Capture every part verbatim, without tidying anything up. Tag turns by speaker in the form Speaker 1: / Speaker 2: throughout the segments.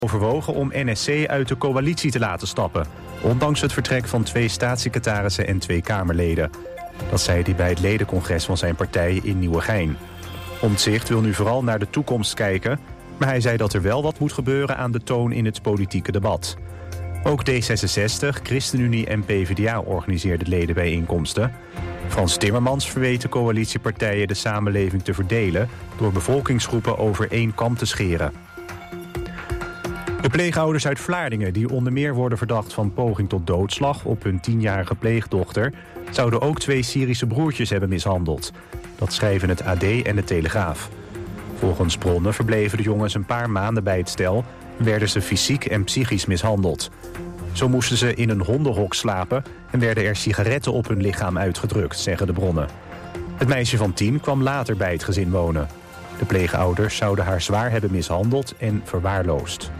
Speaker 1: overwogen om N S C uit de coalitie te laten stappen, ondanks het vertrek van twee staatssecretarissen en twee Kamerleden. Dat zei hij bij het ledencongres van zijn partij in Nieuwegein. Omtzigt wil nu vooral naar de toekomst kijken, maar hij zei dat er wel wat moet gebeuren aan de toon in het politieke debat. Ook D zesenzestig, ChristenUnie en P v d A organiseerden ledenbijeenkomsten. Frans Timmermans verweet de coalitiepartijen de samenleving te verdelen door bevolkingsgroepen over één kam te scheren. De pleegouders uit Vlaardingen, die onder meer worden verdacht van poging tot doodslag op hun tienjarige pleegdochter, zouden ook twee Syrische broertjes hebben mishandeld. Dat schrijven het A D en de Telegraaf. Volgens bronnen verbleven de jongens een paar maanden bij het stel en werden ze fysiek en psychisch mishandeld. Zo moesten ze in een hondenhok slapen en werden er sigaretten op hun lichaam uitgedrukt, zeggen de bronnen. Het meisje van tien kwam later bij het gezin wonen. De pleegouders zouden haar zwaar hebben mishandeld en verwaarloosd.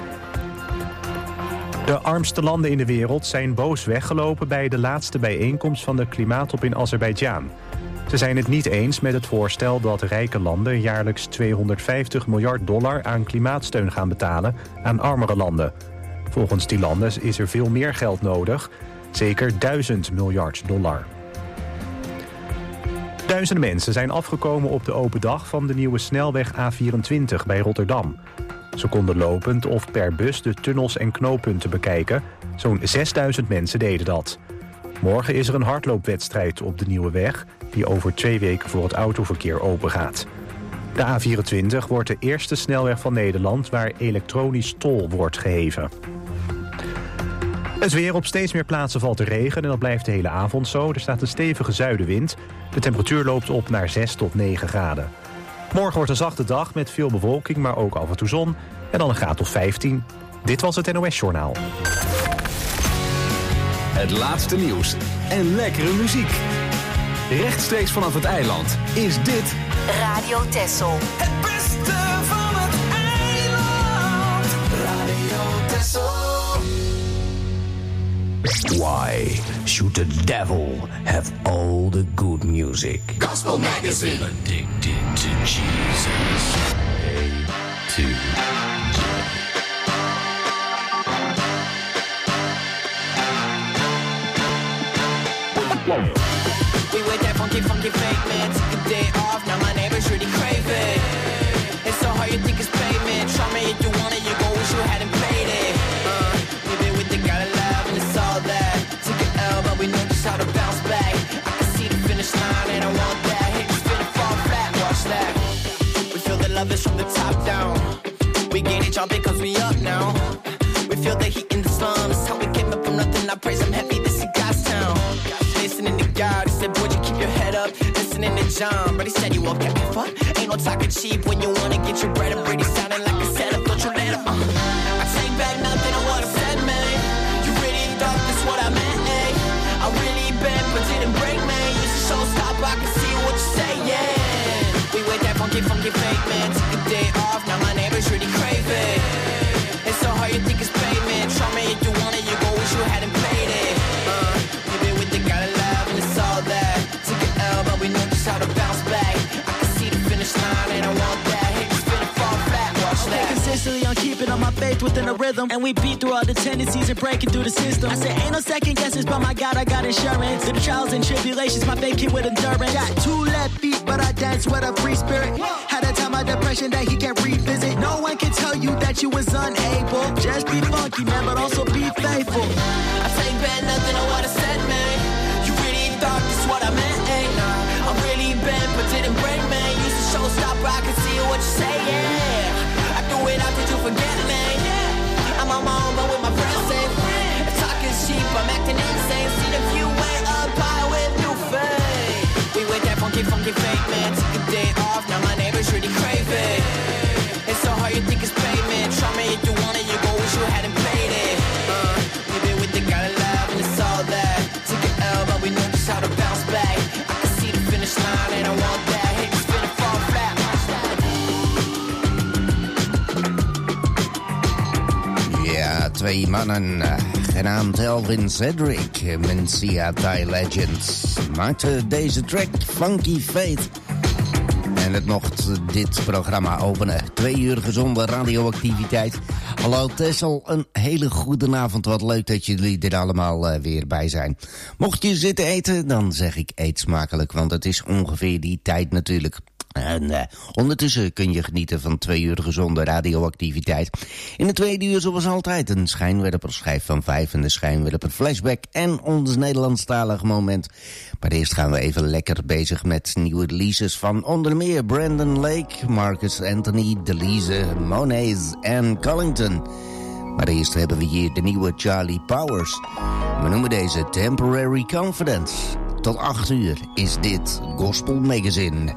Speaker 1: De armste landen in de wereld zijn boos weggelopen bij de laatste bijeenkomst van de klimaattop in Azerbeidzjan. Ze zijn het niet eens met het voorstel dat rijke landen jaarlijks tweehonderdvijftig miljard dollar aan klimaatsteun gaan betalen aan armere landen. Volgens die landen is er veel meer geld nodig, zeker duizend miljard dollar. Duizenden mensen zijn afgekomen op de open dag van de nieuwe snelweg A vierentwintig bij Rotterdam. Ze konden lopend of per bus de tunnels en knooppunten bekijken. Zo'n zesduizend mensen deden dat. Morgen is er een hardloopwedstrijd op de nieuwe weg, die over twee weken voor het autoverkeer open gaat. De A vierentwintig wordt de eerste snelweg van Nederland waar elektronisch tol wordt geheven. Het weer: op steeds meer plaatsen valt de regen en dat blijft de hele avond zo. Er staat een stevige zuidenwind. De temperatuur loopt op naar zes tot negen graden. Morgen wordt een zachte dag met veel bewolking, maar ook af en toe zon. En dan een graad of vijftien. Dit was het N O S-journaal.
Speaker 2: Het laatste nieuws en lekkere muziek. Rechtstreeks vanaf het eiland is dit
Speaker 3: Radio Texel.
Speaker 4: Het beste van het eiland. Radio Texel.
Speaker 5: Why should the devil have all the good music?
Speaker 4: Gospel Magazine.
Speaker 6: Addicted to Jesus. A to
Speaker 7: We with that funky, funky fake man. Took a day off, now my neighbors really crave it. It's so hard, you think it's payment. Try me if you want it, you go wish you hadn't played it. Uh, we been with the God of love and it's all that. Took an L, but we know just how to bounce back. I can see the finish line and I want that. Hate just finna fall flat, watch that. We feel the love is from the top down. We get it jumping cause we up now. We feel the heat in the slums. How we came up from nothing, I praise him heavy, this is God's town. Listening to God, he said, boy, you keep your head up. Listening to John, but he said, you won't get me fuck. Ain't no talking cheap when you wanna get your bread. I'm pretty sounding like a setup, don't you let up. Uh. I take back nothing of what I said, man. You really thought this what I meant, eh? I really bent, but didn't break, man. Used to showstopper, I can see what you're saying. We with that funky, funky fake, man. Took a day off, now my neighbors really crave it. It's so hard, you think it's payment. Try me if you want it, you go wish you hadn't played it. Uh, we been with the God of love and it's all that. Took an L, but we know just how to bounce back. I can see the finish line and I want that. Hate just finna fall flat, watch that.
Speaker 8: Consistently on keeping on my faith within a rhythm, and we beat through all the tendencies and breaking through the system. I said ain't no second guesses, but my God, I got insurance. Through the trials and tribulations, my faith came with endurance. Got two left feet, but I dance with a free spirit. Had a time of depression that he can't revisit. No one can tell you that you was unable. Just be funky, man, but also be faithful.
Speaker 7: I take back nothing of what I said, man. You really thought this what I meant, eh? Nah, I'm really bent, but didn't break, man. Used to showstopper, I can see what you say, yeah. I threw it out, did you forget, man? I'm on my own, but with my friends, safe. If talking cheap, I'm acting insane. Seen a few way up high with new fame. We with that funky, funky fake, man. Took a day off, now my neighbors really crave it. It's so hard, you think it's payment. Try me if you want it, you go wish you hadn't played it. Uh, we been with the God of love and it's all that. Took an L, but we know just how to bounce back. I can see the finish line and I want that. Hate just finna fall flat.
Speaker 5: Ja, twee mannen, uh, genaamd Elvin Cedric, Mencia Thai Legends, maakten deze track Funky Faith. En
Speaker 3: en het mocht dit programma openen. Twee uur gezonde radioactiviteit. Hallo Tessel, een hele goede avond. Wat leuk dat jullie er allemaal uh, weer bij zijn. Mocht je zitten eten, dan zeg ik eet smakelijk, want het is ongeveer die tijd natuurlijk. En uh, ondertussen kun je genieten van twee uur gezonde radioactiviteit. In de tweede uur zoals altijd een schijnwerper, schijf van vijf en de schijnwerper flashback en ons Nederlandstalig moment. Maar eerst gaan we even lekker bezig met nieuwe releases van onder meer Brandon Lake, Marcus Anthony, Delise, Monaze en Collington. Maar eerst hebben we hier de nieuwe Charlie Powers. We noemen deze Temporary Confidence. Tot acht uur is dit Gospel Magazine.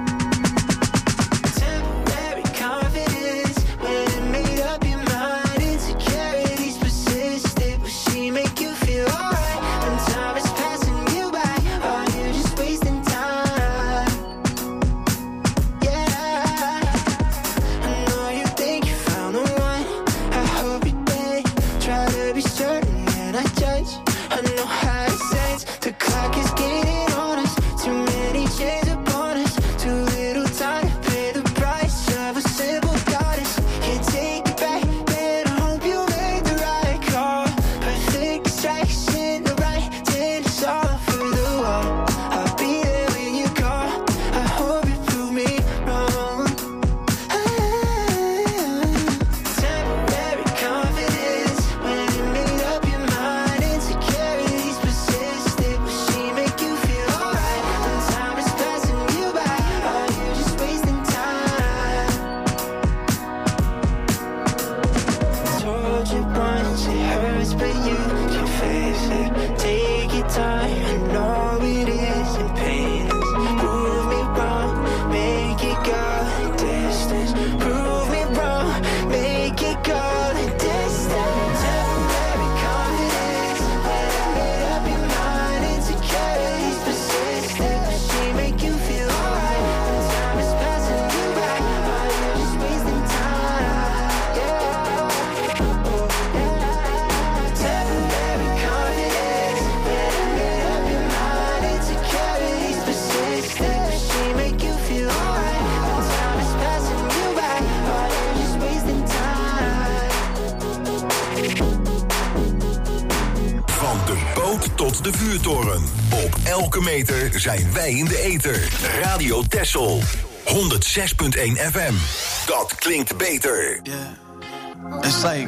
Speaker 9: De vuurtoren. Op elke meter zijn wij in de ether. Radio Texel. honderd zes komma één F M. Dat klinkt beter.
Speaker 10: Yeah. It's like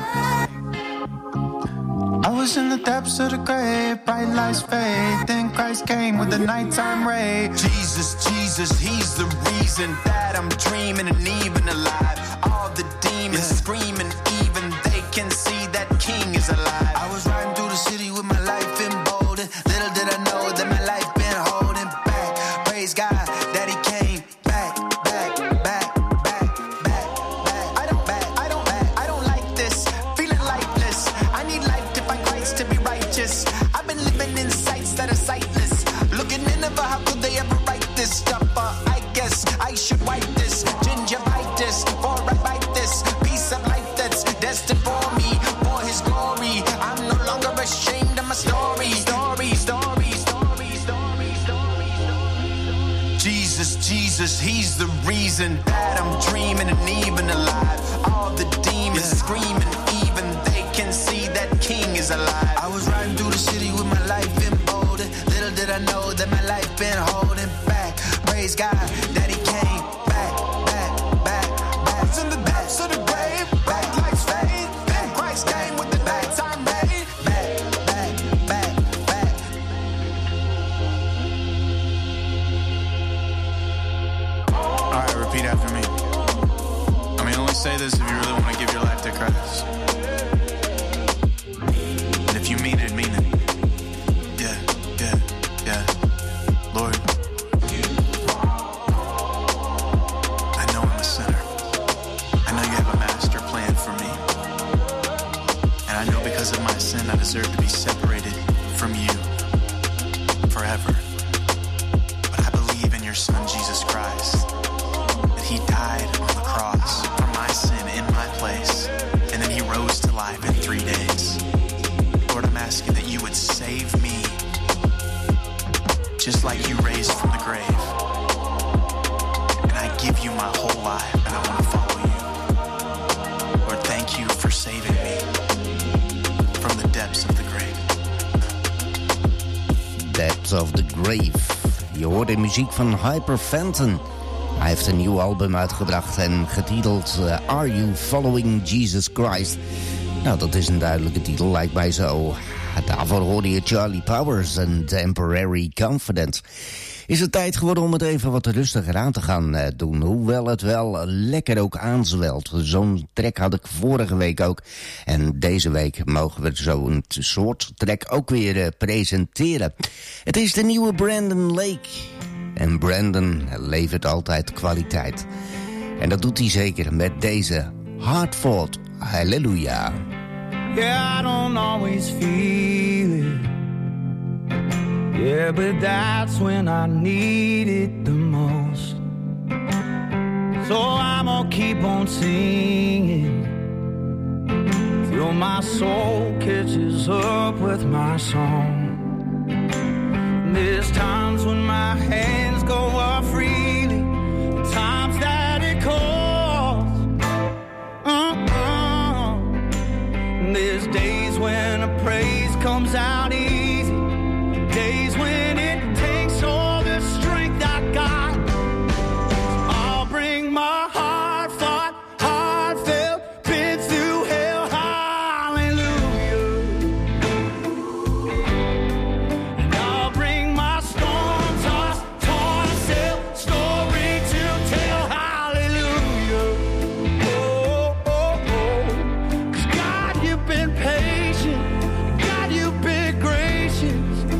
Speaker 10: I was in the depths of the grave, bright lights fade, then Christ came with the nighttime ray. Jesus, Jesus, he's the reason that I'm dreaming and even alive. All the demons yeah. screaming, even they can see that King is alive. I was riding through the city with my life in bold. Little did I know that my life been holding back. Praise God that he came back, back, back, back, back, back. I don't back, I don't back, I don't like this. Feeling lifeless. I need life to find Christ to be righteous. I've been living in sights that are sightless. Looking in over how could they ever write this stuff? Uh, I guess I should wipe this gingivitis before I write this piece of life that's destined for me, for his glory. I'm no longer ashamed of my story. Story, story, story, story, story, story. Jesus, Jesus, he's the reason that I'm dreaming and even alive. All the demons yeah. screaming, even they can see that King is alive. I was riding through the city with my life in bold. Little did I know that my life been holding back. Praise God that he came back, back, back, back. I was in the depths of the grave, back lights fade, then Christ came with the nighttime rain. Back, back, back, back. All right, repeat after me. I mean, only say this if you really want to give your life to Christ. And if you mean it, mean it. Yeah, yeah, yeah. Lord, I know I'm a sinner. I know you have a master plan for me. And I know because of my sin, I deserve to be separated from you forever. But I believe in your Son, Jesus Christ, that he died on the cross for my sin in my place, and then he rose to life in three days. Lord, I'm asking that you would save me, just like you raised from the grave. And I
Speaker 3: Echoes of the Grave. Je hoort de muziek van Hyper Fenton. Hij heeft een nieuw album uitgebracht en getiteld uh, Are You Following Jesus Christ? Nou, dat is een duidelijke titel, lijkt mij zo. Daarvoor hoorde je Charlie Powers en Temporary Confidence. Is het tijd geworden om het even wat rustiger aan te gaan uh, doen. Hoewel het wel lekker ook aanzwelt. Zo'n track had ik vorige week ook. En deze week mogen we zo'n soort track ook weer uh, presenteren. Het is de nieuwe Brandon Lake. En Brandon levert altijd kwaliteit. En dat doet hij zeker met deze Hard Fought Hallelujah.
Speaker 11: Yeah, I don't always feel it. Yeah, but that's when I need it the most. So I'm gonna keep on singing till my soul catches up with my song. There's times when my hands go up freely, times that it calls. Uh-uh. There's days when a praise comes out easy, days when it takes all the strength I got. I'll bring my heart fought, heartfelt, been through hell, hallelujah. And I'll bring my storm tossed, torn sail, story to tell, hallelujah. Oh, oh, oh. 'Cause God, you've been patient, God, you've been gracious.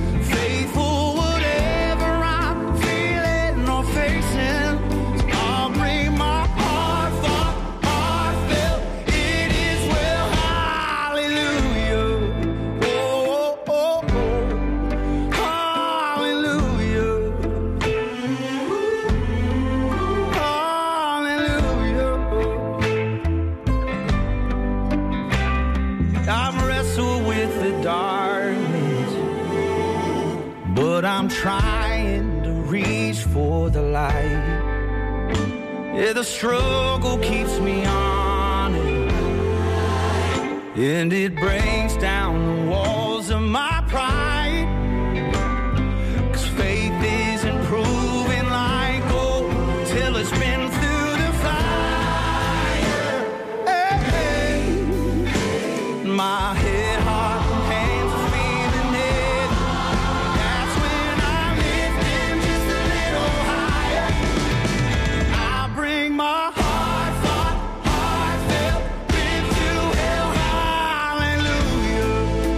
Speaker 11: I'm trying to reach for the light. Yeah, the struggle keeps me honest, and it breaks down the walls of my pride. 'Cause faith is improving like gold till it's been through the fire. Hey, hey. My head, heart, and hands are feeling heavy. That's when I lift them just a little higher. I bring my heart fought, heartfelt, been through hell, hallelujah.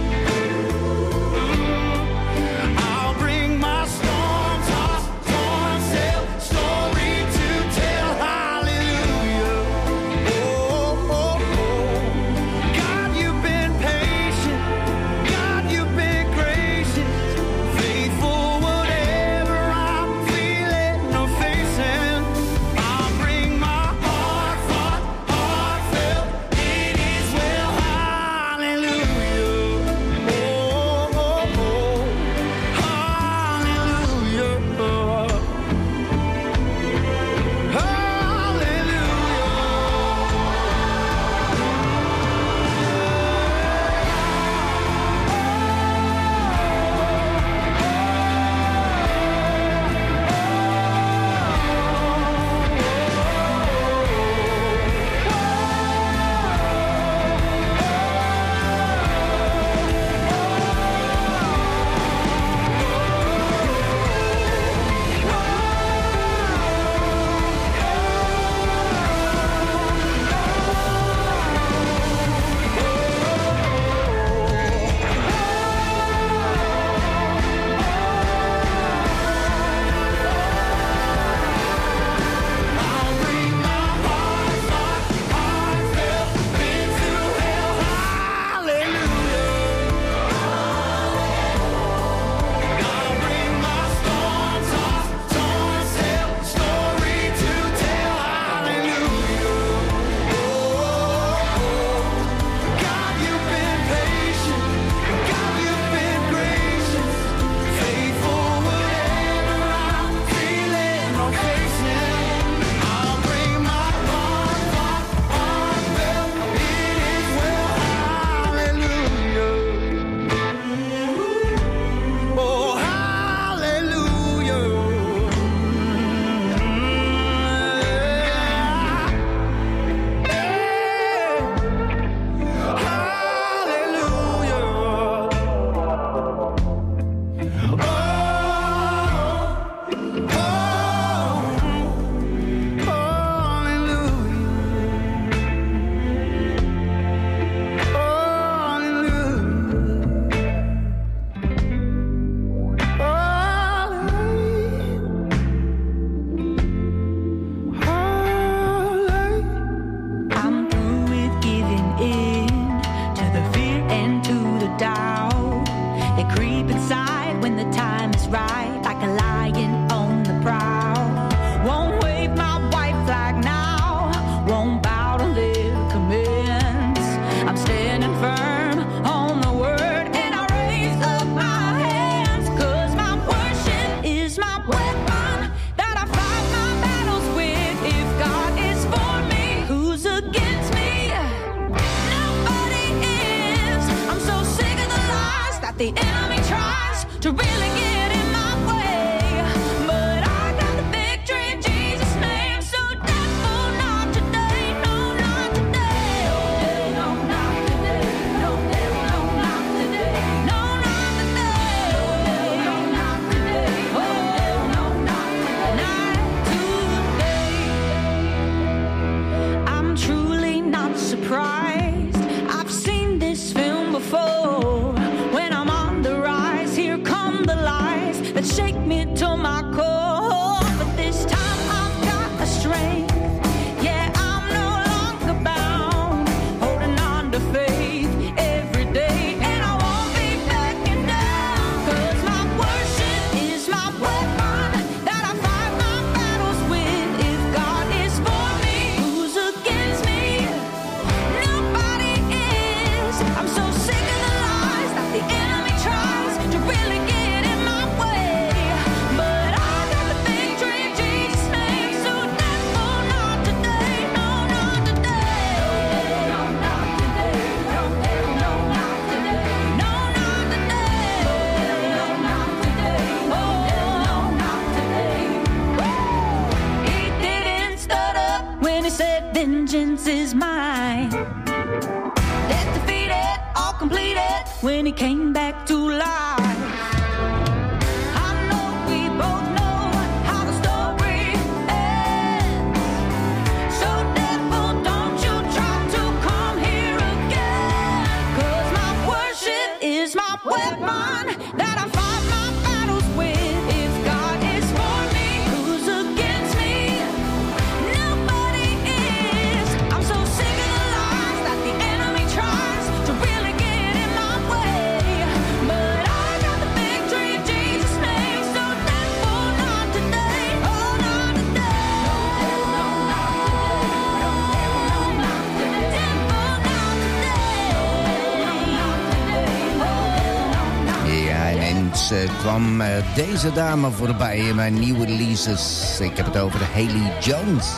Speaker 11: Mm. I'll bring my storm tossed, torn sail, story to tell, hallelujah. Oh, oh, oh. God, you've been patient.
Speaker 12: that the enemy tries to really get in my way. But I got the victory in Jesus' name, so devil, not today, no, not today. No, not today, no, devil, no, not today, no, not today, no, not today, oh, no, not today, not today. I'm truly not surprised. I've seen this film before. When I'm on the rise, here come the lies that shake me to my core. But this time I've got a strength. Yeah, I'm no longer bound. Holding on to faith every day, and I won't be backing down. 'Cause my worship is my weapon that I fight my battles with. If God is for me, who's against me? Nobody is. I'm so sick of the lies that the enemy tries to really get in my way. But I got the victory in Jesus' name, so devil, not today, no, not today. No, not today, no, devil, no, not today, no, not today, no, not today, oh, no, not today. He didn't stutter when he said vengeance is mine. Death defeated, all completed when he came back to life. I know we both know how the story ends. So devil, don't you try to come here again. 'Cause my worship is my weapon that I fight my battles with. If God is for me, who's against me? Nobody is. I'm so sick of the lies that the enemy tries to really get in my way. But I got the victory in Jesus' name, so devil, not today, oh, not today. No, not today, no, not today, devil, not today, not today, oh, not
Speaker 3: Ja, ineens uh, kwam uh, deze dame voorbij in mijn nieuwe releases. Ik heb het over Haley Jones.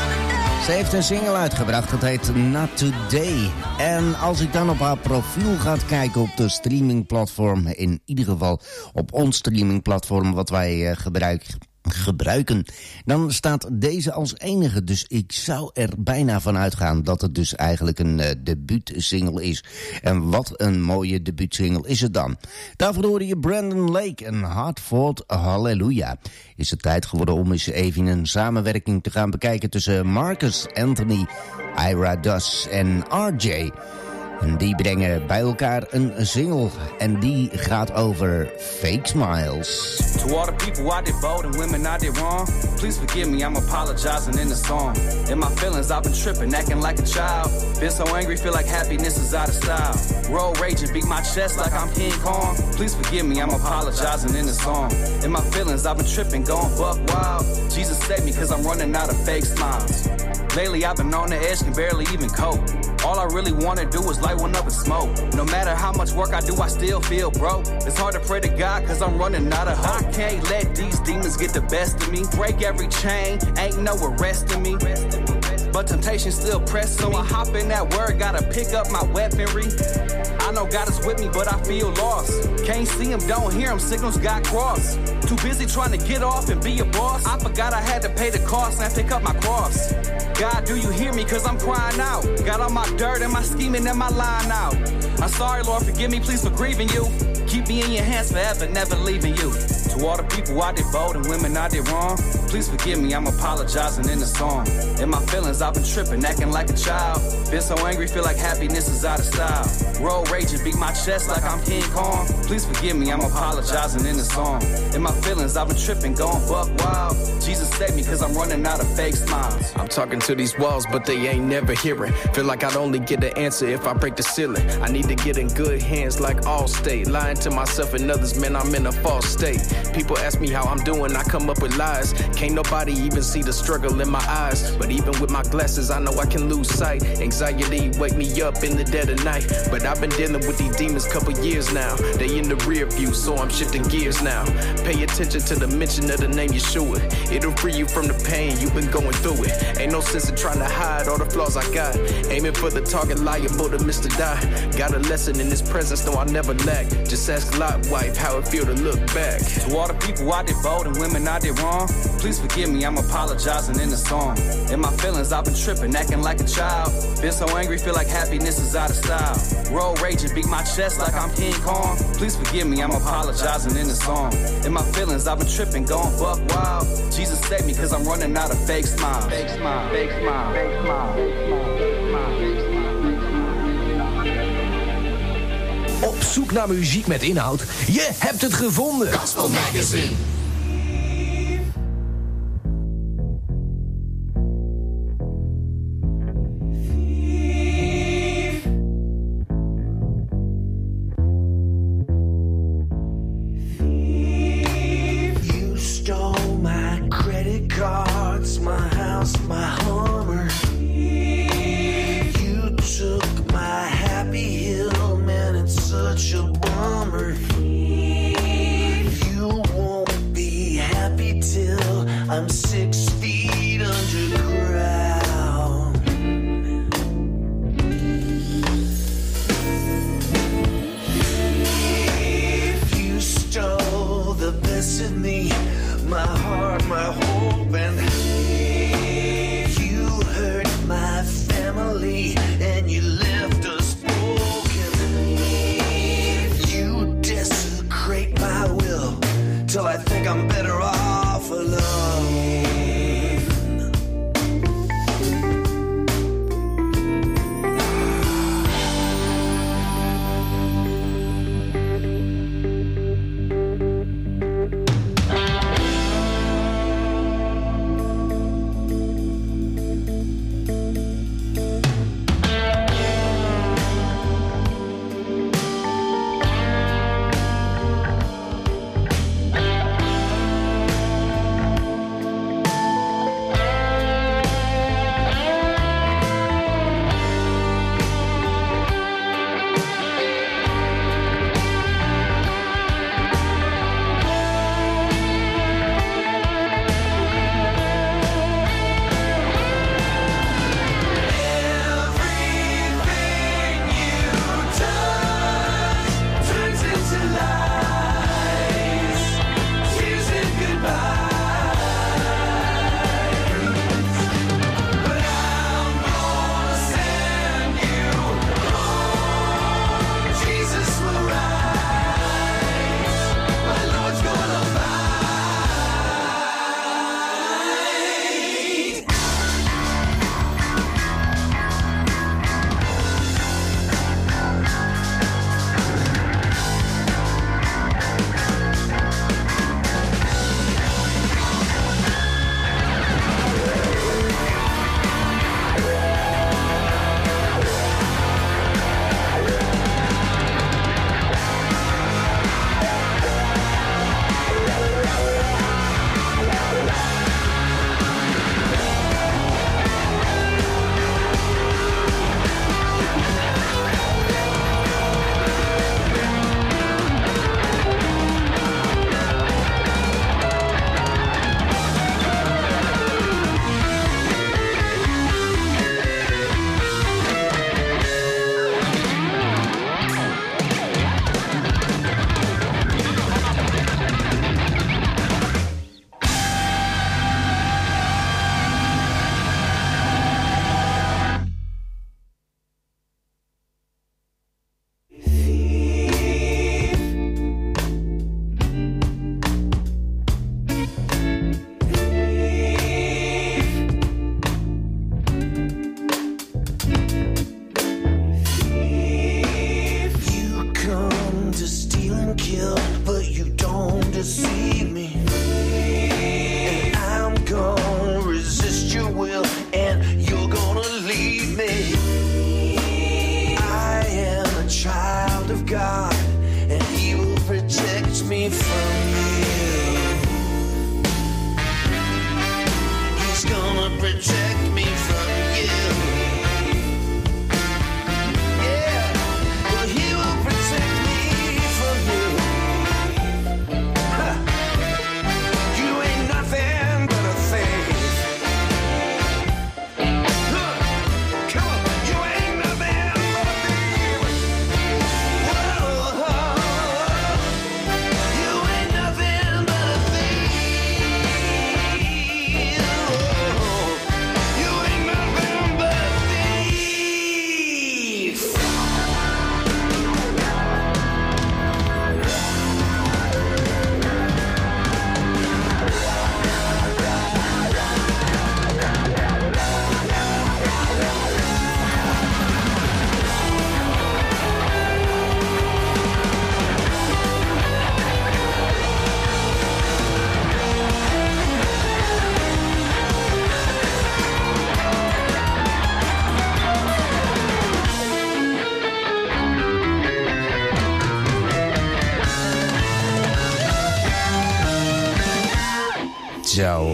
Speaker 3: Ze heeft een single uitgebracht, dat heet Not Today. En als ik dan op haar profiel ga kijken op de streamingplatform, in ieder geval op ons streamingplatform wat wij uh, gebruiken... gebruiken, dan staat deze als enige. Dus ik zou er bijna van uitgaan dat het dus eigenlijk een uh, debuutsingle is. En wat een mooie debuutsingle is het dan. Daarvoor hoorde je Brandon Lake en Hard Fought Hallelujah. Is het tijd geworden om eens even een samenwerking te gaan bekijken tussen Marcus Anthony, Ira Dus en R J. En die brengen bij elkaar een single. En die gaat over Fake Smiles.
Speaker 13: To all the people I did bold and women I did wrong, please forgive me, I'm apologizing in the song. In my feelings I've been tripping, acting like a child. Been so angry, feel like happiness is out of style. Road raging, beat my chest like I'm King Kong. Please forgive me, I'm apologizing in the song. In my feelings I've been tripping, going buck wild. Jesus save me cause I'm running out of fake smiles. Lately I've been on the edge, can barely even cope. All I really wanna do is light one up and smoke. No matter how much work I do, I still feel broke. It's hard to pray to God cause I'm running out of hope. I can't let these demons get the best of me. Break every chain, ain't no arresting me. But temptation still pressing me. So I hop in that word, gotta pick up my weaponry. I know God is with me, but I feel lost. Can't see him, don't hear him, signals got crossed. Too busy trying to get off and be a boss. I forgot I had to pay the cost and pick up my cross. God, do you hear me? Cause I'm crying out. Got all my dirt and my scheming and my line out. I'm sorry, Lord, forgive me, please for grieving you. Keep me in your hands forever, never leaving you. To all the people I did bold and women I did wrong, please forgive me, I'm apologizing in the song. In my feelings, I've been tripping, acting like a child. Been so angry, feel like happiness is out of style. Road raging, beat my chest like I'm King Kong. Please forgive me, I'm apologizing in the song. In my feelings, I've been tripping, going buck wild. Jesus save me, cause I'm running out of fake smiles.
Speaker 14: I'm talking to these walls, but they ain't never hearing. Feel like I'd only get the answer if I break the ceiling. I need to get in good hands like Allstate. Lying to myself and others, man, I'm in a false state. People ask me how I'm doing, I come up with lies. Can't nobody even see the struggle in my eyes. But even with my glasses, I know I can lose sight. Anxiety wake me up in the dead of night. But I've been dealing with these demons couple years now. They in the rear view, so I'm shifting gears now. Pay attention to the mention of the name Yeshua. It'll free you from the pain, you've been going through it. Ain't no sense in trying to hide all the flaws I got. Aiming for the target, liable to miss the die. Got a lesson in this presence, no, I'll never lack. Just ask Lot wife how it feel to look back.
Speaker 13: To all the people I did bold and women I did wrong, please forgive me, I'm apologizing in the song. In my feelings, I've been tripping, acting like a child. Been so angry, feel like happiness is out of style. Road raging, beat my chest like I'm King Kong. Please forgive me, I'm apologizing in the song. In my feelings, I've been tripping, going buck wild. Jesus save me, cause I'm running out of fake smile. Fake smile, fake smile, fake smile, fake smile, fake smile, fake smile.
Speaker 5: Op zoek naar muziek met inhoud? Je hebt het gevonden.
Speaker 4: Gospel Magazine.
Speaker 3: Zo.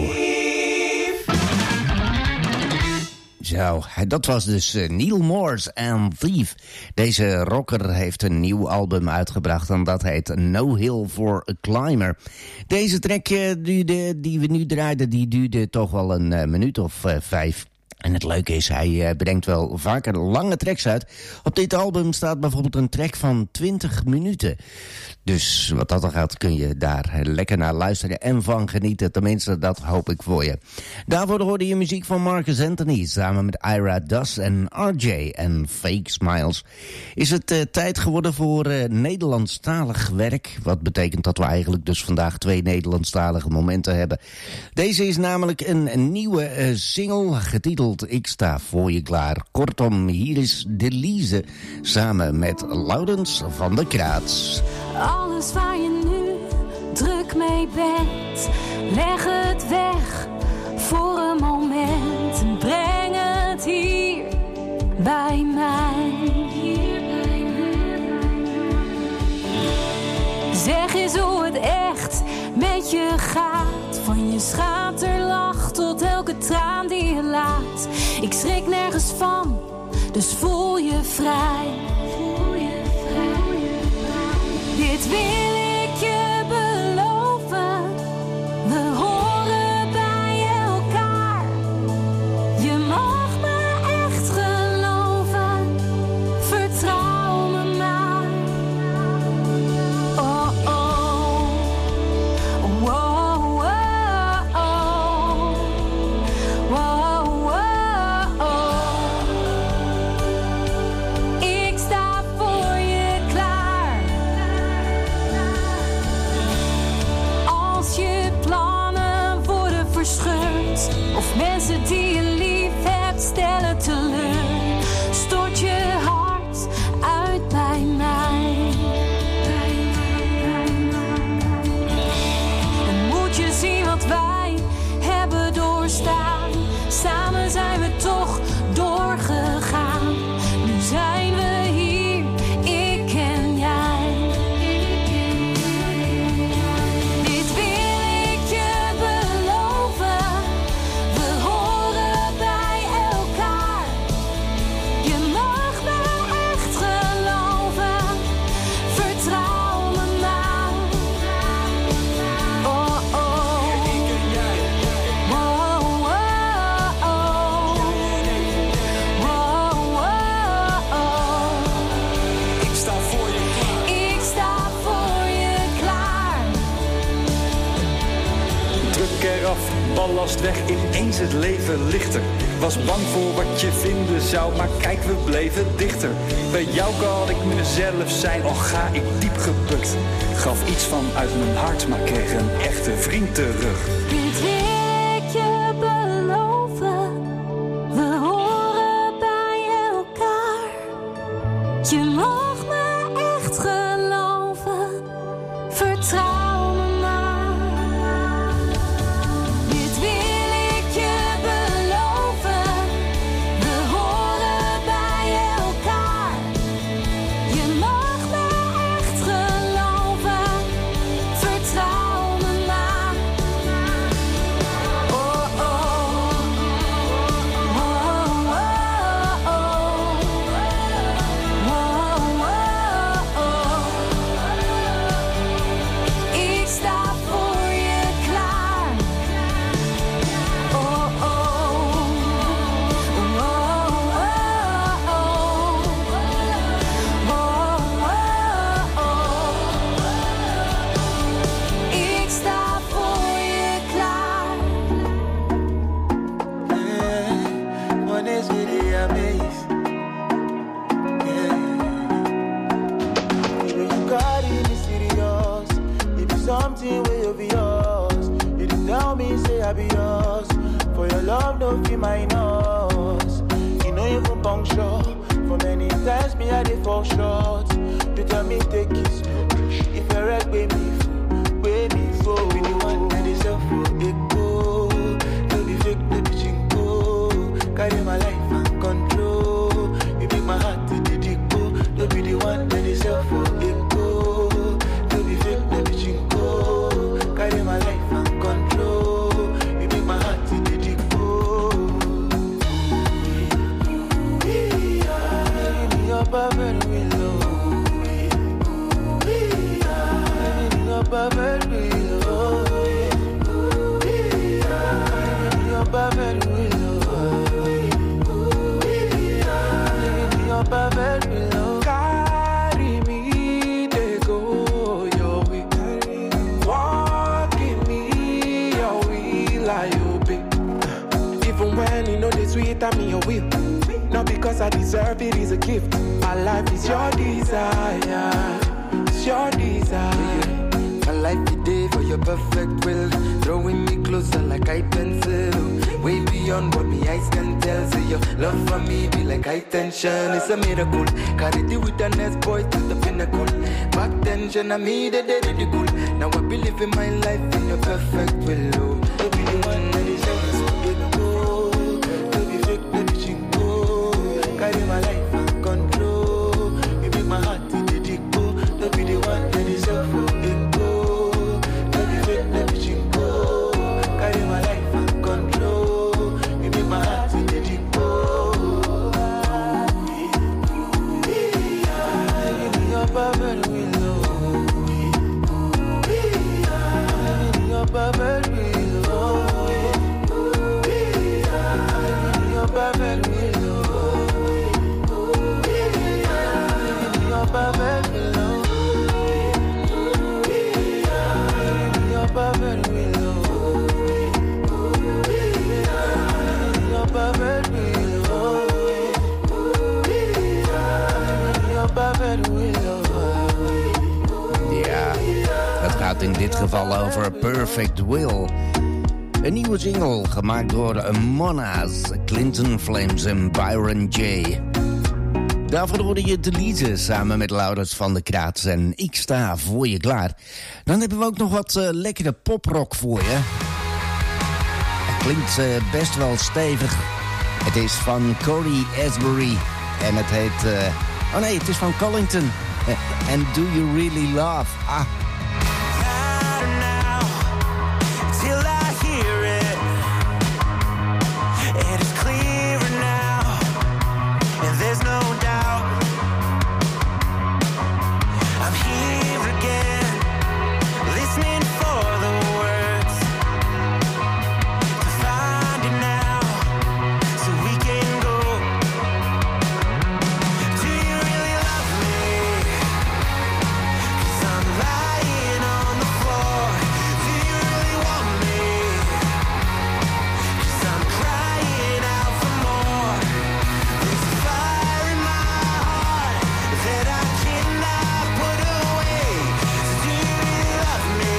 Speaker 3: Zo, dat was dus uh, Neil Morse en Thief. Deze rocker heeft een nieuw album uitgebracht en dat heet No Hill for a Climber. Deze track uh, duurde, die we nu draaiden, die duurde toch wel een uh, minuut of uh, vijf. En het leuke is, hij uh, brengt wel vaker lange tracks uit. Op dit album staat bijvoorbeeld een track van twintig minuten. Dus wat dat er gaat, kun je daar lekker naar luisteren en van genieten. Tenminste, dat hoop ik voor je. Daarvoor hoorde je muziek van Marcus Anthony samen met Ira Das en R J en Fake Smiles. Is het uh, tijd geworden voor uh, Nederlandstalig werk? Wat betekent dat we eigenlijk dus vandaag twee Nederlandstalige momenten hebben. Deze is namelijk een, een nieuwe uh, single getiteld Ik sta voor je klaar. Kortom, hier is Delise samen met Laurens van der Kraats.
Speaker 12: Alles waar je nu druk mee bent, leg het weg voor een moment en breng het hier bij mij. Zeg eens hoe het echt met je gaat, van je schaterlach tot elke traan die je laat. Ik schrik nergens van, dus voel je vrij. Dit wil ik je beloven, we horen bij elkaar. Je mag me echt geloven, vertrouw me maar. Oh oh, wow, wow, oh, wow, wow, oh. Ik sta voor je klaar. Als je plannen worden verscheurd, of mensen die je lief hebt stellen teleur, stort je hart uit bij mij. En moet je zien wat wij hebben doorstaan, samen zijn we toch doorgegaan. Nu zijn we hier, ik en jij. Dit wil ik je beloven, we horen bij elkaar. Je mag me echt geloven, vertrouw me maar. Oh oh, wow, wow, oh, wow, wow, oh.
Speaker 15: Ik sta voor je klaar.
Speaker 12: Ik sta voor je klaar.
Speaker 15: Druk eraf, ballast weg, ineens het leven lichter. Was bang voor wat je vinden zou, maar kijk, we bleven dichter. Bij jou kan ik mezelf zijn, al ga ik diep gebukt. Gaf iets van uit mijn hart, maar kreeg een echte vriend terug.
Speaker 12: Dit wil ik je beloven, we horen bij elkaar. Je mag me echt geloven, vertrouw me maar. Dit wil ik je beloven, we horen bij elkaar. Je mag me echt geloven, vertrouw me maar. Oh oh, wow, wow, oh, wow, wow, oh. Ik sta voor je klaar. Oh oh, wow, wow, oh, wow, wow, oh. Ik sta voor je klaar.
Speaker 16: One is really amazed. Yeah. When you got it, it's serious. It be something where you be yours. You didn't tell me, say I be yours. For your love, no feel minus. You know you from puncture. For many times, me I did fall short. You tell me take it slow. If you wreck, pay me full, pay me full. Be the one that is up for it go. No be fake, no be chinko. Carry my life and control. You make my heart to the disco. No be the one that is up for it go. No be fake, no be chinko. Carry my life and control. I'm in your will. Not because I deserve it, it's a gift. My life is your desire. It's your desire.
Speaker 17: My life today for your perfect will. Throwing me closer like I pencil. Way beyond what me eyes can tell. Say your love for me be like high tension. It's a miracle. Carried it with the next boy to the pinnacle. Back tension, I me the day ridicule. Now I be living my life in your perfect will. Oh. To be the one that is yours, get go. To be fake, to be chingo. Carry my life and control. You make my heart in the jiggo. To be the one that is yours, get go. To be fake, to be chingo. Carry my life and control. You make my heart in the jiggo. Your perfect will. Your perfect will, oh. Your perfect will, oh. Your perfect will, oh. Your perfect will, oh. Your perfect will, oh. Your perfect will, oh.
Speaker 3: Ja, het gaat in dit geval over Perfect Will. Een nieuwe single gemaakt door Mona's, Clinton Flames en Byron J. Daarvoor hoorde je Delise samen met Laurens van der Kraats en Ik sta voor je klaar. Dan hebben we ook nog wat uh, lekkere poprock voor je. Het klinkt uh, best wel stevig. Het is van Corey Asbury en het heet... Uh, oh nee, het is van Collington. And Do You Really Love? Ah.
Speaker 4: Till I hear it, it is clearer now, and there's no doubt. I'm here again, listening for the words to find it now, so we can go. Do you really love me? 'Cause I'm lying on the floor. Do you really want me? 'Cause I'm crying out for more. There's a fire in my heart that I cannot put away. So do you really love me?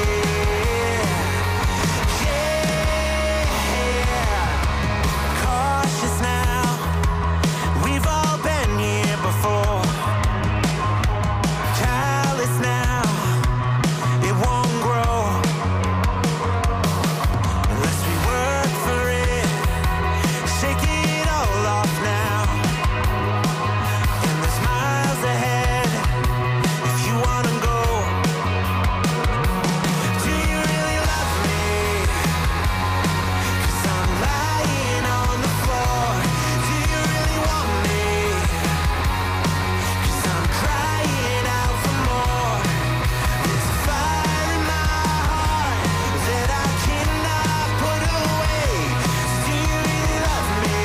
Speaker 4: Yeah. Cautious now, we've all been here before. Callous now, it won't grow unless we work for it. Shake it all off now, and there's miles ahead if you wanna go. Do you really love me? 'Cause I'm lying on the floor. Do you really want me? 'Cause I'm crying out for more. There's a fire in my heart that I cannot put away. So do you really love me?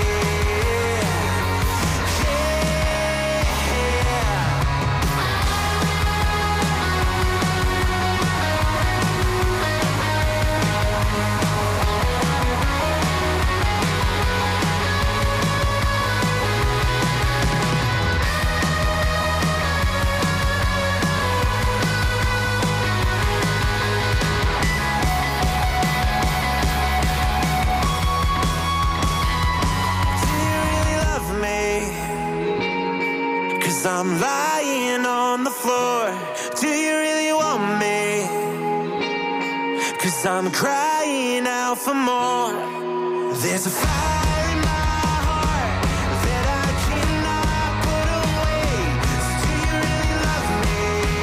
Speaker 4: Do you really love me? 'Cause I'm lying on the floor. Do you really want me? 'Cause I'm crying out for more. There's a fire in my heart that I cannot put away. So do you really love me?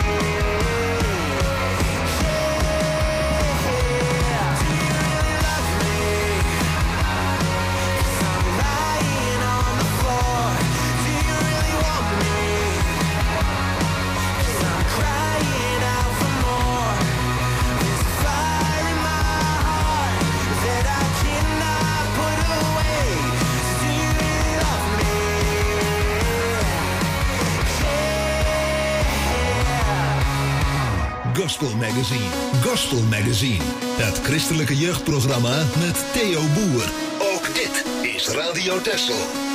Speaker 4: Yeah. Do you really love me? 'Cause I'm lying on the floor. Do you really want me? 'Cause I'm crying out for more. There's a fire in my heart that I cannot put away. So do you really love me?
Speaker 9: Gospel Magazine. Gospel Magazine. Het christelijke jeugdprogramma met Theo Boer. Ook dit is Radio Texel.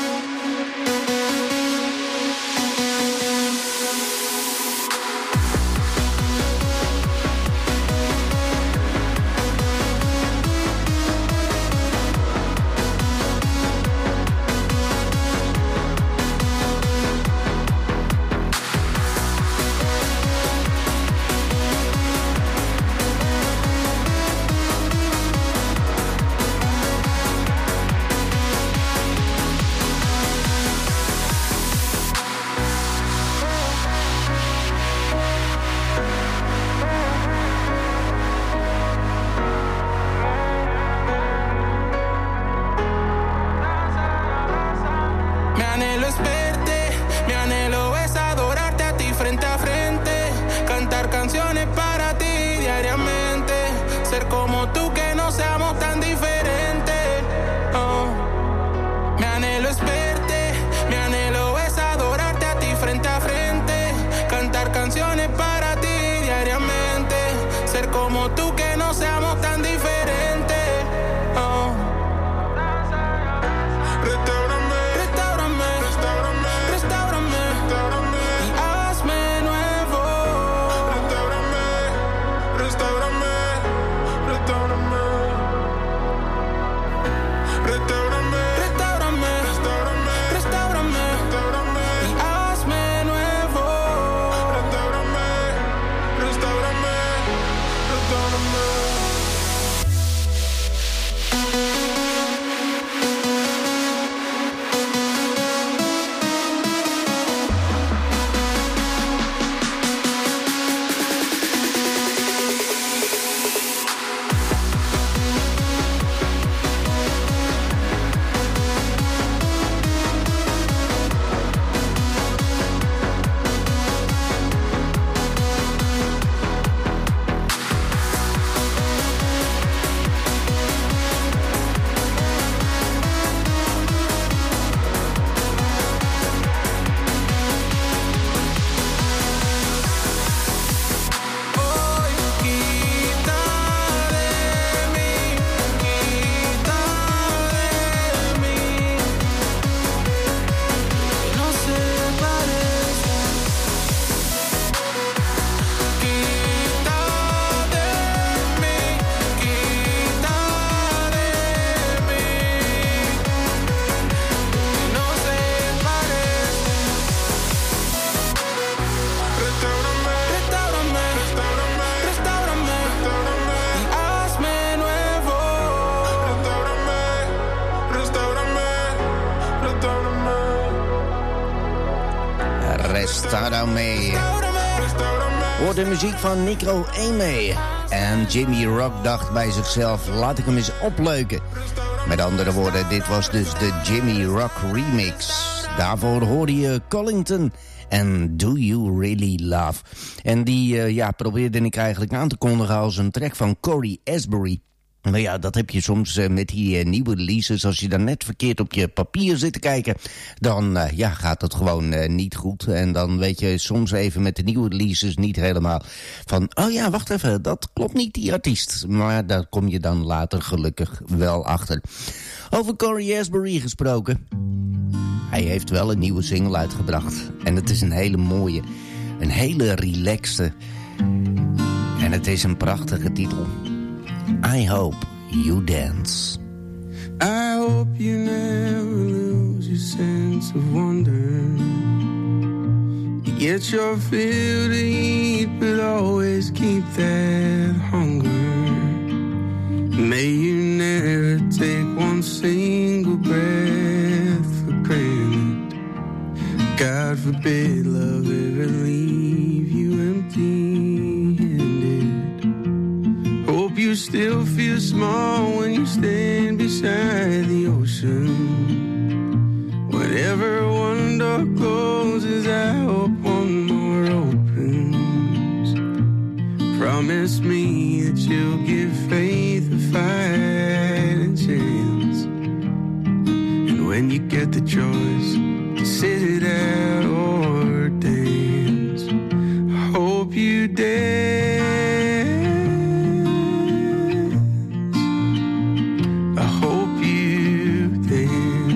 Speaker 3: Hoort de muziek van Nico Eme. En Jimmy Rock dacht bij zichzelf, laat ik hem eens opleuken. Met andere woorden, dit was dus de Jimmy Rock remix. Daarvoor hoorde je Collington en Do You Really Love. En die uh, ja, probeerde ik eigenlijk aan te kondigen als een track van Cory Asbury. Maar ja, dat heb je soms uh, met die uh, nieuwe releases. Als je dan net verkeerd op je papier zit te kijken, dan uh, ja, gaat het gewoon uh, niet goed. En dan weet je soms even met de nieuwe releases niet helemaal van, oh ja, wacht even, dat klopt niet, die artiest. Maar daar kom je dan later gelukkig wel achter. Over Cory Asbury gesproken. Hij heeft wel een nieuwe single uitgebracht. En het is een hele mooie, een hele relaxte. En het is een prachtige titel. I Hope You Dance.
Speaker 18: I hope you never lose your sense of wonder. You get your fill to eat, but always keep that hunger. May you never take one single breath for granted. God forbid love ever leave you empty-handed. Hope you still feel small when you stand beside the ocean. Whenever one door closes, I hope one more opens. Promise me that you'll give faith a fighting chance. And when you get the choice to sit it out or dance, I hope you dance. I hope you dance.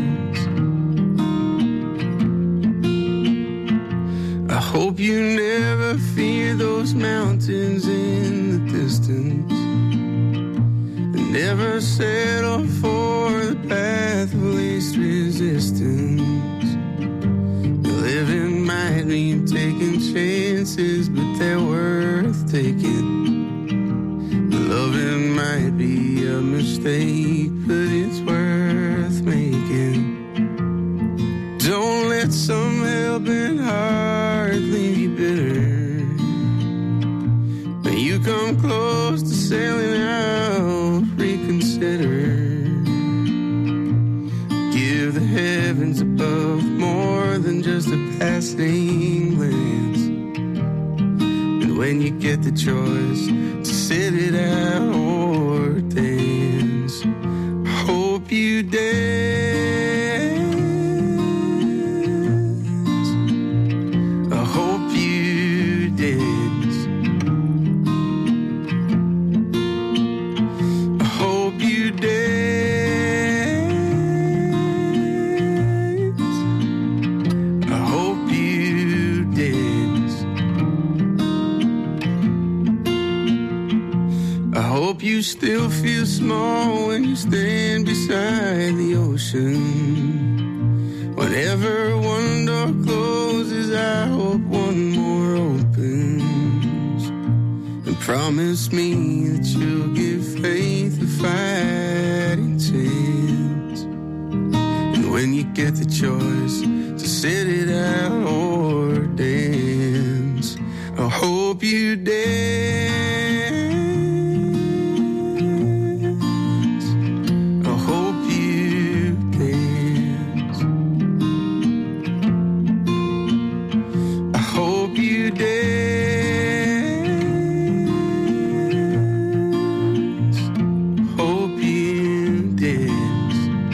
Speaker 18: you never fear those mountains in the distance. And never settle for the path of least resistance. Living might mean taking chances, but they're worth taking. Loving might be a mistake, but it's worth making. Don't let some helping heart leave you bitter. When you come close to sailing out, reconsider. Give the heavens above more than just a passing glance. And when you get the choice to sit it out or dance, I hope you dance. I hope you dance. I hope you dance. I hope you dance. I hope you still feel small when you stand beside the ocean. Whenever one door closes, I hope one more opens. And promise me that you'll give faith a fighting chance. And when you get the choice to sit it out or dance, I hope you dance. I hope you dance. I hope you dance. Hope you dance.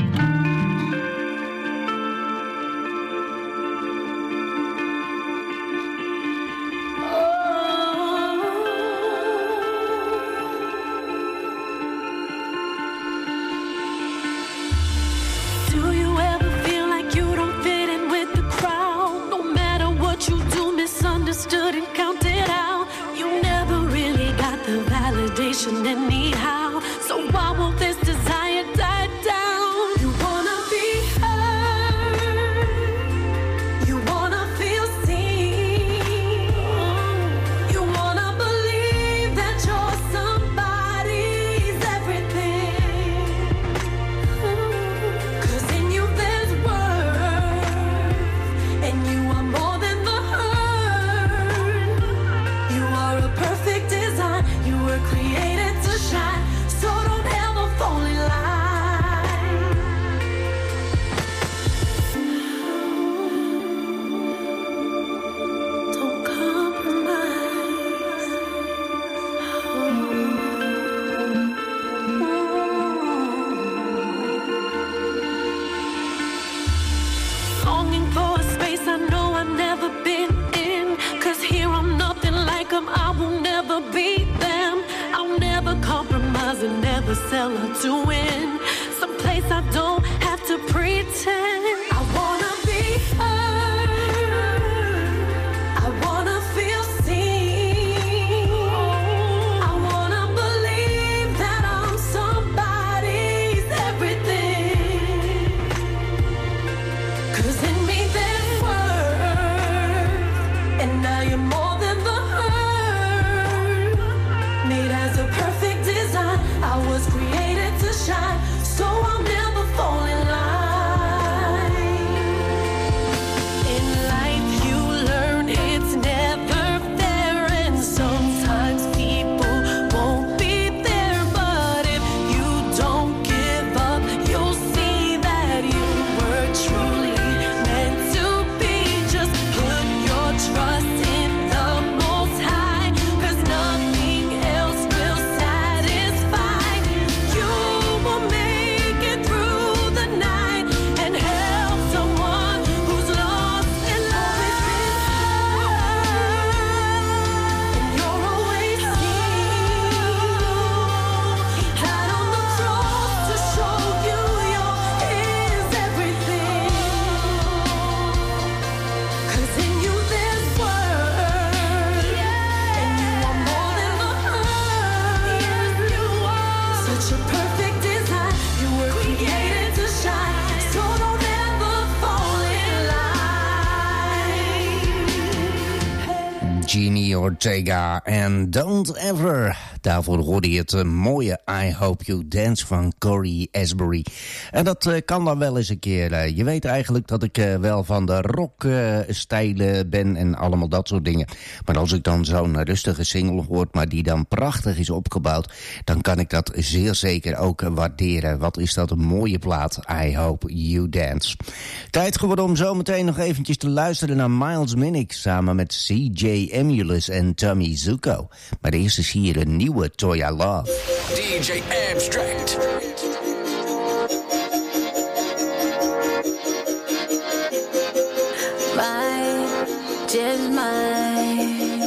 Speaker 12: Do you ever feel like you don't fit in with the crowd? No matter what you do, misunderstood and counted out. You never really got the validation anyhow. So why won't this desire die down? You wanna be heard. You wanna feel seen. You wanna believe that you're somebody's everything. 'Cause in you there's worth, and you are more than the hurt. You are a perfect design. You were created to shine. So don't ever fall in line. Don't compromise. Longing for a space I know I've never been in. 'Cause here I'm nothing like them. I will never be them. I'll never compromise and never sell out to win. Someplace I don't have to pretend. I wanna be heard. I wanna feel seen. I wanna believe that I'm somebody's everything. 'Cause in me there's worth, and now you're more than the hurt. Made as a perfect design, I was created to shine. So I'll never fall in line. In life you learn it's never fair, and sometimes people won't be there. But if you don't give up, you'll see that you were truly meant to be. Just put your trust in the Most High, 'cause nothing else will satisfy. You were made
Speaker 3: Jeannie Ortega en Don't Ever. Daarvoor hoorde je het uh, mooie I Hope You Dance van Corey Asbury. En dat uh, kan dan wel eens een keer. Uh, je weet eigenlijk dat ik uh, wel van de rockstijlen uh, ben en allemaal dat soort dingen. Maar als ik dan zo'n rustige single hoor, maar die dan prachtig is opgebouwd, dan kan ik dat zeer zeker ook uh, waarderen. Wat is dat een mooie plaat, I Hope You Dance. Tijd geworden om zo meteen nog eventjes te luisteren naar Miles Minnick samen met C J Emulus en Tommy Zuko. Maar eerst is hier een nieuwe Toya Love.
Speaker 2: D J Abstract.
Speaker 12: My, just my,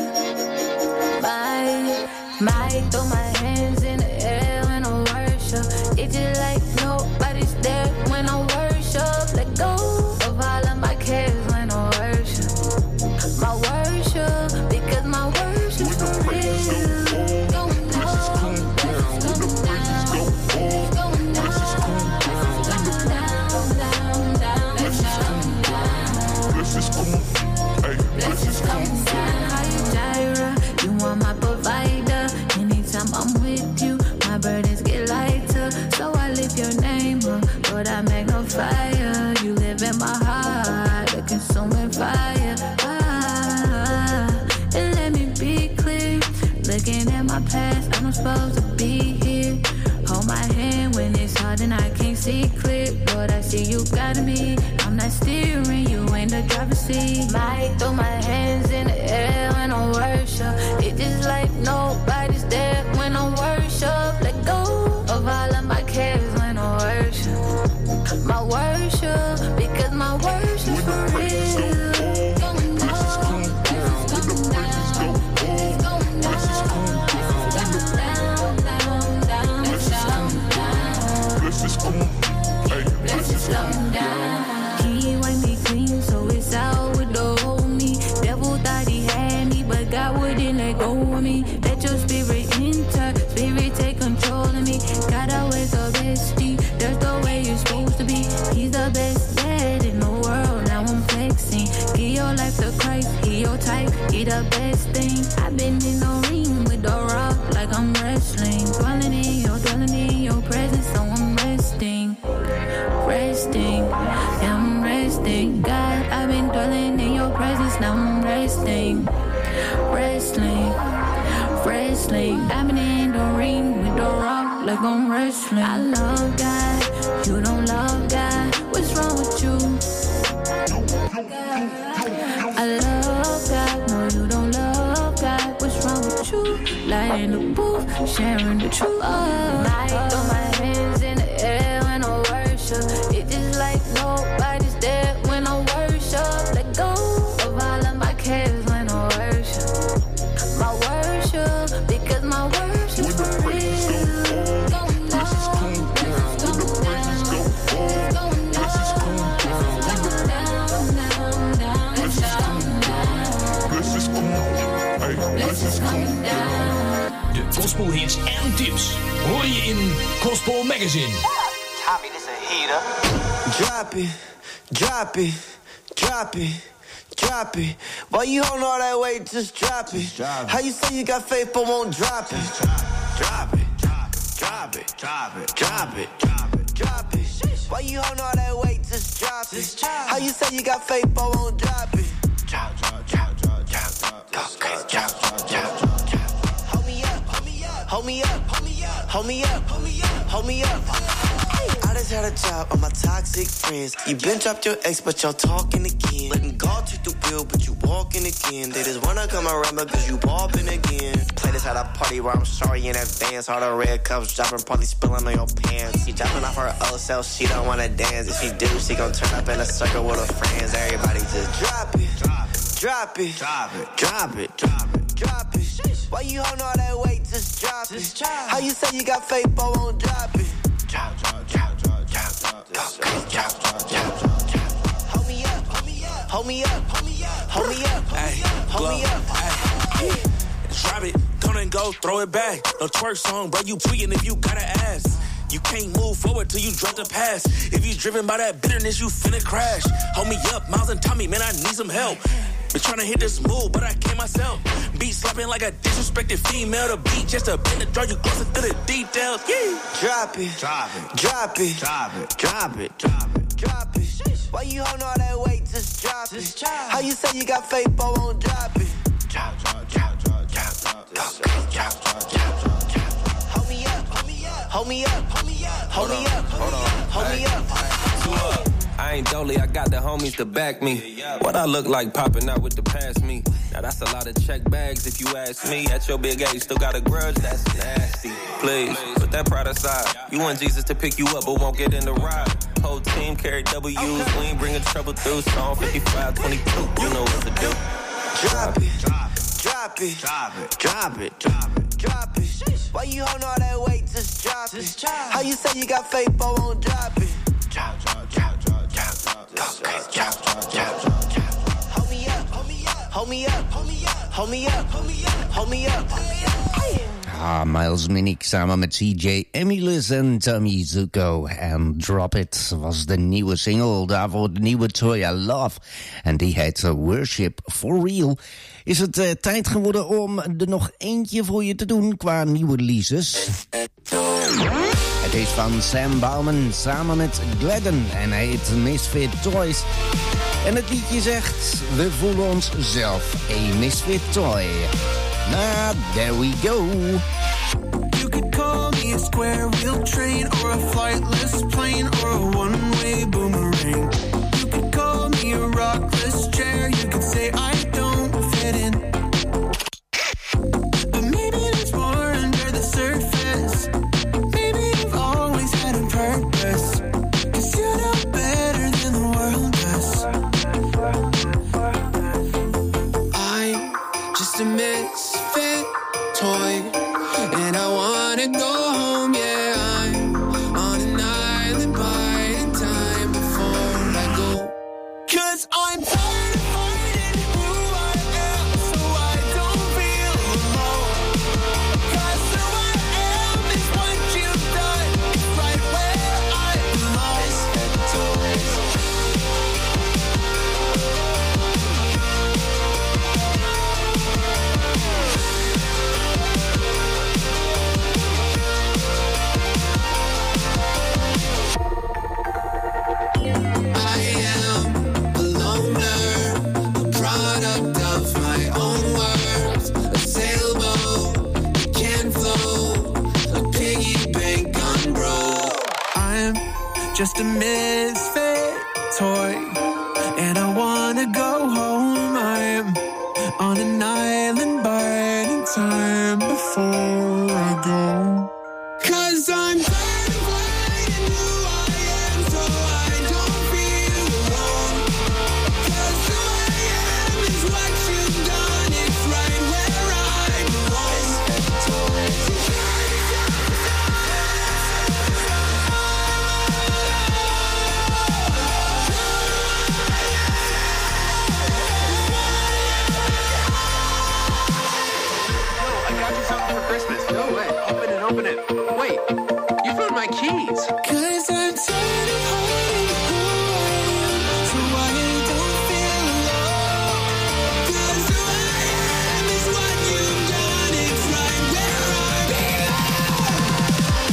Speaker 12: my, my, throw my hands in the air when I worship. It's just like nobody's there when I worship. Let go of all of my cares when I worship. My worship, because my worship for real. Lord, I magnify you. Live in my heart, a consuming fire. Ah, and let me be clear. Looking at my past, I'm not supposed to be here. Hold my hand when it's hard and I can't see clear. Lord, I see you guiding me. I'm not steering, you in the driver's seat. Might throw my hands in the air when I worship. It's just like nobody's there when I worship. Let go of all of my cares when I worship. My worship, because my worship for real. Going down, going down, going down. Let's just slow down. He wipe me clean, so it's out with the old me. Devil thought he had me, but God wouldn't let go of me. Let your spirit enter, spirit take control of me. God always the bestie, there's the way you're supposed to be. He's the best dad in the world, now I'm flexing. Give your life to Christ, he your type, he the best thing. I've been in the ring with the rock like I'm wrestling. Dwelling in your, dwelling in your presence, so I'm resting. Resting, yeah, I'm resting. God, I've been dwelling in your presence, now I'm resting. Wrestling, wrestling. Diamond in the ring with the rock like I'm wrestling. I love God, you don't love God. What's wrong with you? I love God, no, you don't love God. What's wrong with you? Lying in the booth, sharing the truth. Oh, I throw my hands in the air when I worship. It's just like nobody's there when I worship. Let go of all of my cares when I worship. My worship, because my worship for real. Going down, going down, going down, down, down, let's just come down. Let's just come down.
Speaker 6: De gospelhits en tips hoor je in Gospel Magazine.
Speaker 4: Tommy, this a heater. Drop it, drop it, drop it. Drop it. Why you holding all that weight? Just drop it. Drop How you say you got faith but won't drop it? Drop it. Drop it. Drop it. Drop it. Drop it. Drop it. Why you holding all that weight? Just drop it. How you say you got faith but won't drop it? Drop, drop, drop, drop, drop, drop, drop, drop, drop. Hold me up. Hold me up. Hold me up. Hold me up. Hold me up. Hold me up. Hold me up. I just had a job on my toxic friends. You been dropped your ex, but y'all talking again. Letting God take the wheel, but you walking again. They just wanna come around because you bopping again. Play this at a party where I'm sorry in advance. All the red cups dropping, probably spilling on your pants. She dropping off her old self, she don't wanna dance. If she do, she gon' turn up in a circle with her friends. Everybody just drop it, drop it, drop it, drop it, drop it, drop it. Why you holding all that weight? Just drop it. How you say you got faith but won't drop it? Drop, drop, drop, drop, drop, drop, drop, drop, drop, drop. Hold me up, hold me up, hold me up, hold me up, hold me up, hold me up, hold me up.
Speaker 19: Drop it, turn and go, throw it back. No twerk song, bro, you tweeting if you got an ass. You can't move forward till you drop the pass. If you driven by that bitterness, you finna crash. Hold me up, Miles and Tommy, man, I need some help. Been tryna hit this move, but I can't myself. beat slapping like a disrespected female. The beat just a bend to draw you closer to the details. Yeah.
Speaker 4: Drop it, drop it, drop it, drop it, drop it, drop it, drop it. Why you holding all that weight? Just drop it. How you say you got faith, but won't drop it? Drop, drop, drop, drop, drop, drop, drop, drop, drop, drop. Hold me up, hold me up, hold me up, hold me up, hold me up, hold me up, hold me up.
Speaker 20: I ain't Dolly, I got the homies to back me. What I look like popping out with the past me. Now that's a lot of check bags if you ask me. At your big age, still got a grudge, that's nasty. Please, put that pride aside. You want Jesus to pick you up, but won't get in the ride. Whole team carry W's, we ain't bringing trouble through. Song fifty-five twenty-two, you know what to do.
Speaker 4: Drop it, drop it, drop it, drop it, drop it, drop it, drop it. Why you holding all that weight? Just drop it. How you say you got faith, but won't drop it? Drop, drop, drop, drop, drop, drop, drop, drop, drop, drop. Hold me up, hold me up, hold me up, hold me up, hold me up, hold me up, hold me up, hold me up.
Speaker 3: Ah, Miles Minnick samen met C J Emilus en Tommy Zuko. En Drop It was de nieuwe single. Daarvoor de nieuwe Toya Love. En die heet Worship for Real. Is het uh, tijd geworden om er nog eentje voor je te doen qua nieuwe releases? Het is van Sam Bauman samen met Gladden en hij heet Misfit Toys. En het liedje zegt, we voelen ons zelf een misfit toy. Nah, there we go.
Speaker 11: You could call me a square wheel train or a flightless plane or a one-way boomerang. You could call me a rockless chair. You could say I don't fit in. But maybe there's more under the surface. Maybe you've always had a purpose. 'Cause you know better than the world does. I'm just a misfit toy, and I wanna go home, yeah. I'm on an island biding time before I go. 'Cause I'm tired of hiding who I am, so I don't feel alone. 'Cause who I am is what you've done, it's right where I belong. Misfit toys. Just a misfit toy, and I wanna go home. I'm on an island biding time before I go. 'Cause I'm tired of hiding who I am, so I don't feel alone. 'Cause who I am is what you've done, it's right where I belong. Misfit toys.
Speaker 14: Open it. Wait, you found my keys.
Speaker 11: 'Cause I'm tired of hiding who I am, so I don't feel alone. 'Cause who I am is what you've done, it's right where I belong.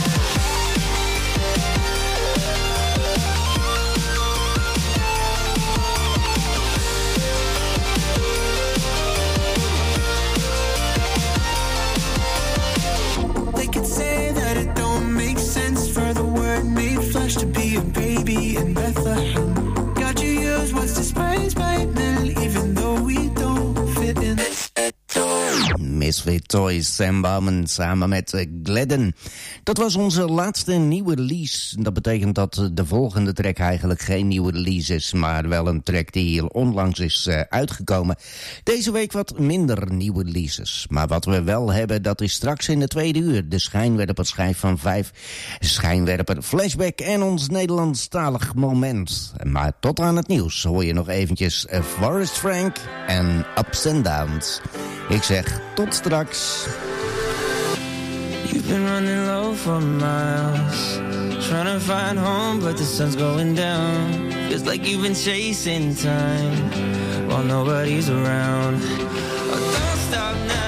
Speaker 11: They could say that it don't make sense for the word made flesh to be a baby in Bethlehem. God, you use what's despised by men, even though we don't fit in.
Speaker 3: Misfit Toys, Sam Bauman samen met uh, Gladden. Dat was onze laatste nieuwe release. Dat betekent dat de volgende track eigenlijk geen nieuwe release is, maar wel een track die hier onlangs is uh, uitgekomen. Deze week wat minder nieuwe releases. Maar wat we wel hebben, dat is straks in de tweede uur. De schijnwerper schijf van vijf. Schijnwerper, flashback en ons Nederlandstalig moment. Maar tot aan het nieuws hoor je nog eventjes uh, Forrest Frank en Ups and Downs. Ik zeg tot straks.
Speaker 21: You've been running low for miles, trying to find home, but the sun's going down. Feels like you've been chasing time while nobody's around. Oh, don't stop now.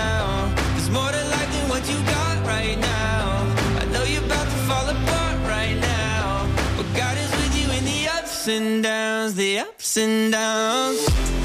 Speaker 21: ups and downs, the ups and downs.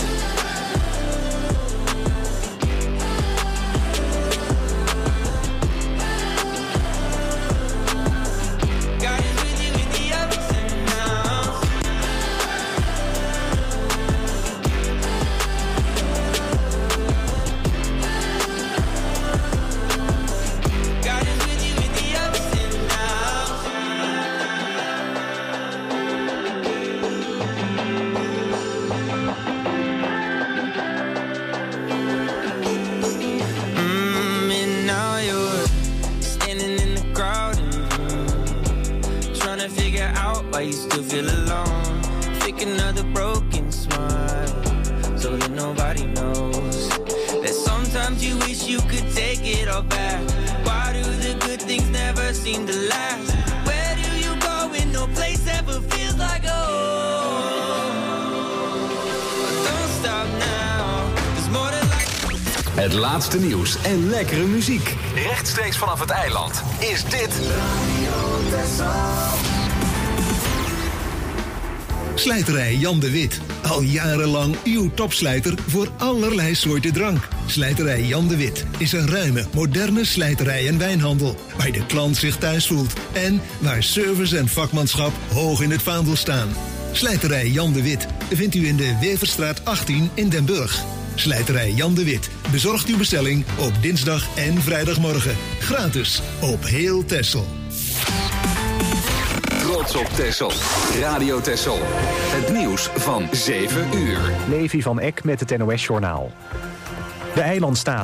Speaker 21: Why you still feel alone? Fake another broken smile so that nobody knows that sometimes you wish you could take it all back. Why do the good things never seem to last? Where do you go when no place ever feels like home? Don't stop now. There's more to life.
Speaker 2: Het laatste nieuws en lekkere muziek. Rechtstreeks vanaf het eiland is dit Radio Texel.
Speaker 1: Slijterij Jan de Wit. Al jarenlang uw topslijter voor allerlei soorten drank. Slijterij Jan de Wit is een ruime, moderne slijterij en wijnhandel. Waar de klant zich thuis voelt. En waar service en vakmanschap hoog in het vaandel staan. Slijterij Jan de Wit vindt u in de Weverstraat achttien in Den Burg. Slijterij Jan de Wit bezorgt uw bestelling op dinsdag en vrijdagmorgen. Gratis op heel Texel.
Speaker 2: Trots op Texel. Radio Texel. Het nieuws van zeven uur.
Speaker 22: Levi van Eck met het N O S-journaal. De eilandstaat.